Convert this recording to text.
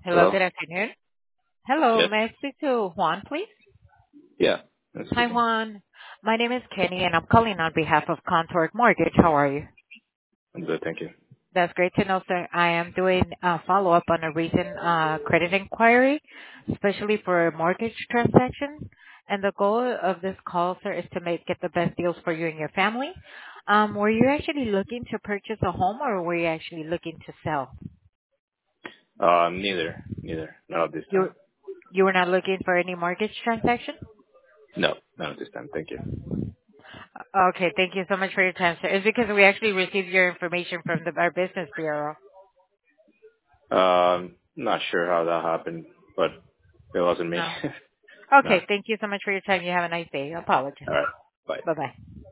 Hello, Hello? good afternoon. Hello, Yes? may I speak to Juan, please? Yeah, I'm Hi, speaking. Juan. My name is Kenny, and I'm calling on behalf of Contour Mortgage. How are you? I'm good, thank you. That's great to know, sir. I am doing a follow-up on a recent credit inquiry, especially for a mortgage transaction. And the goal of this call, sir, is to get the best deals for you and your family. Were you actually looking to purchase a home, or were you actually looking to sell? Neither. Not at this You time. you were not looking for any mortgage transaction? No, not at this time, thank you. Okay, thank you so much for your time, sir. It's because we actually received your information from our business bureau. Not sure how that happened, but it wasn't me. No. No. Okay, thank you so much for your time. You have a nice day. Apologies. Alright, bye. Bye-bye.